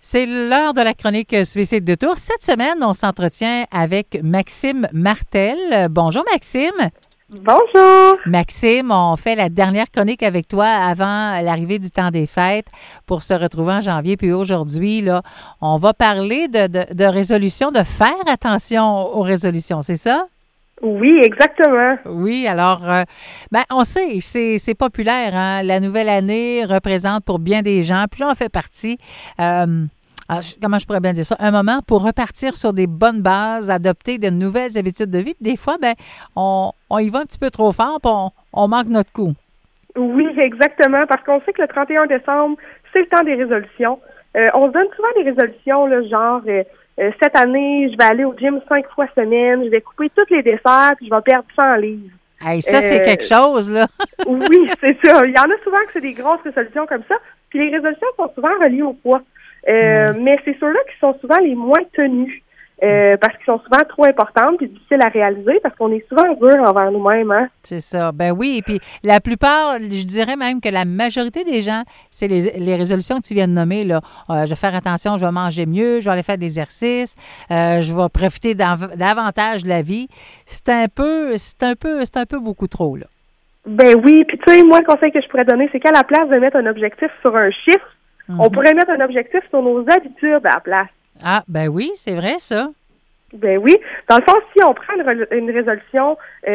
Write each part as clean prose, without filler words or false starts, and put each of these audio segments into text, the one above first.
C'est l'heure de la chronique Suicide de Tours. Cette semaine, on s'entretient avec Maxime Martel. Bonjour Maxime. Bonjour. Maxime, on fait la dernière chronique avec toi avant l'arrivée du temps des fêtes pour se retrouver en janvier. Puis aujourd'hui, là, on va parler de résolutions, de faire attention aux résolutions, c'est ça? Oui, exactement. Oui, alors, on sait, c'est populaire, hein? La nouvelle année représente pour bien des gens, puis j'en fais partie, comment je pourrais bien dire ça, un moment pour repartir sur des bonnes bases, adopter de nouvelles habitudes de vie. Puis des fois, on y va un petit peu trop fort, puis on manque notre coup. Oui, exactement, parce qu'on sait que le 31 décembre, c'est le temps des résolutions. On se donne souvent des résolutions, là, genre... cette année, je vais aller au gym 5 fois semaine, je vais couper tous les desserts, puis je vais perdre 100 livres. Hey, ça, c'est quelque chose, là. Oui, c'est ça. Il y en a souvent que c'est des grosses résolutions comme ça, puis les résolutions sont souvent reliées au poids. Mais c'est ceux-là qui sont souvent les moins tenus, parce qu'ils sont souvent trop importantes et difficiles à réaliser, parce qu'on est souvent dur envers nous-mêmes. Hein? C'est ça. Ben oui, et puis la plupart, je dirais même que la majorité des gens, c'est les résolutions que tu viens de nommer, là. Je vais faire attention, je vais manger mieux, je vais aller faire des exercices, je vais profiter davantage de la vie. C'est un peu beaucoup trop, là. Ben oui, puis tu sais, moi, le conseil que je pourrais donner, c'est qu'à la place de mettre un objectif sur un chiffre, on pourrait mettre un objectif sur nos habitudes à la place. Ah, ben oui, c'est vrai, ça. Ben oui. Dans le fond, si on prend une résolution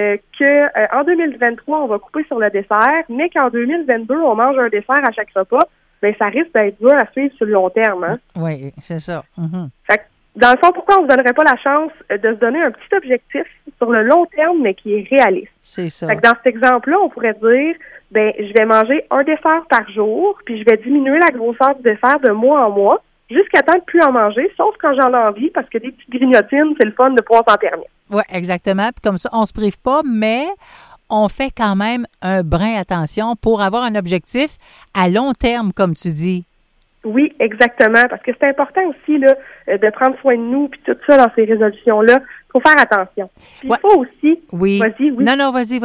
en 2023, on va couper sur le dessert, mais qu'en 2022, on mange un dessert à chaque repas, ben ça risque d'être dur à suivre sur le long terme. Hein? Oui, c'est ça. Fait que, dans le fond, pourquoi on ne se donnerait pas la chance de se donner un petit objectif sur le long terme, mais qui est réaliste? C'est ça. Fait que dans cet exemple-là, on pourrait dire, je vais manger un dessert par jour, puis je vais diminuer la grosseur du dessert de mois en mois, jusqu'à temps de plus en manger, sauf quand j'en ai envie, parce que des petites grignotines, c'est le fun de pouvoir s'en permettre. Oui, exactement. Puis comme ça, on se prive pas, mais on fait quand même un brin attention pour avoir un objectif à long terme, comme tu dis. Oui, exactement, parce que c'est important aussi là de prendre soin de nous, puis tout ça dans ces résolutions-là. Il faut faire attention. Puis il faut aussi... Oui. Vas-y, oui. Non, vas-y.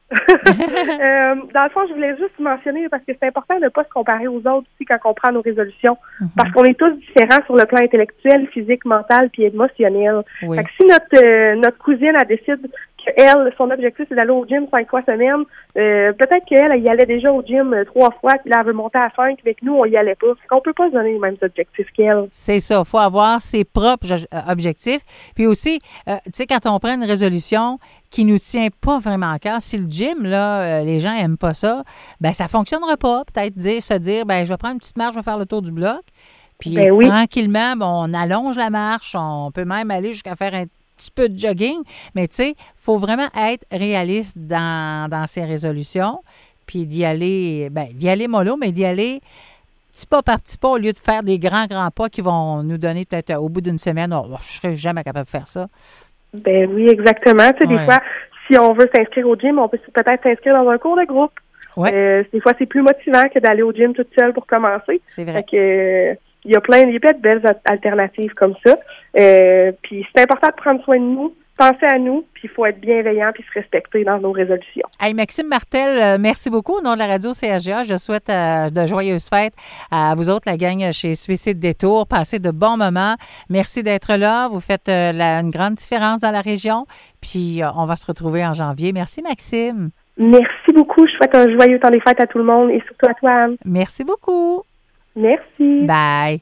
Dans le fond, je voulais juste mentionner, parce que c'est important de ne pas se comparer aux autres aussi quand on prend nos résolutions, parce qu'on est tous différents sur le plan intellectuel, physique, mental, puis émotionnel. Oui. Fait que si notre cousine, elle décide qu'elle, son objectif, c'est d'aller au gym 5 fois semaine, peut-être qu'elle y allait déjà au gym 3 fois, puis là, elle veut monter à 5, avec nous, on y allait pas. Fait qu'on peut pas se donner les mêmes objectifs qu'elle. C'est ça. Il faut avoir ses propres objectifs. Puis aussi, tu sais, quand on prend une résolution qui nous tient pas vraiment à cœur, si le gym, là, les gens aiment pas ça, ça fonctionnera pas. Peut-être se dire, je vais prendre une petite marche, je vais faire le tour du bloc. Puis tranquillement, on allonge la marche. On peut même aller jusqu'à faire un petit peu de jogging. Mais tu sais, il faut vraiment être réaliste dans ses résolutions. Puis d'y aller mollo, mais d'y aller petit pas par petit pas au lieu de faire des grands pas qui vont nous donner peut-être au bout d'une semaine. Je ne serais jamais capable de faire ça. Ben oui, exactement. Tu sais, des fois, si on veut s'inscrire au gym, on peut peut-être s'inscrire dans un cours de groupe. Ouais. Des fois, c'est plus motivant que d'aller au gym toute seule pour commencer. C'est vrai. Fait que, il y a plein de belles alternatives comme ça. Puis c'est important de prendre soin de nous, penser à nous, puis il faut être bienveillant puis se respecter dans nos résolutions. Hey, Maxime Martel, merci beaucoup au nom de la radio CHGA. Je souhaite de joyeuses fêtes à vous autres, la gang chez Suicide Détour. Passez de bons moments. Merci d'être là. Vous faites une grande différence dans la région. Puis on va se retrouver en janvier. Merci, Maxime. Merci beaucoup. Je souhaite un joyeux temps des fêtes à tout le monde et surtout à toi, Anne. Merci beaucoup. Merci. Bye.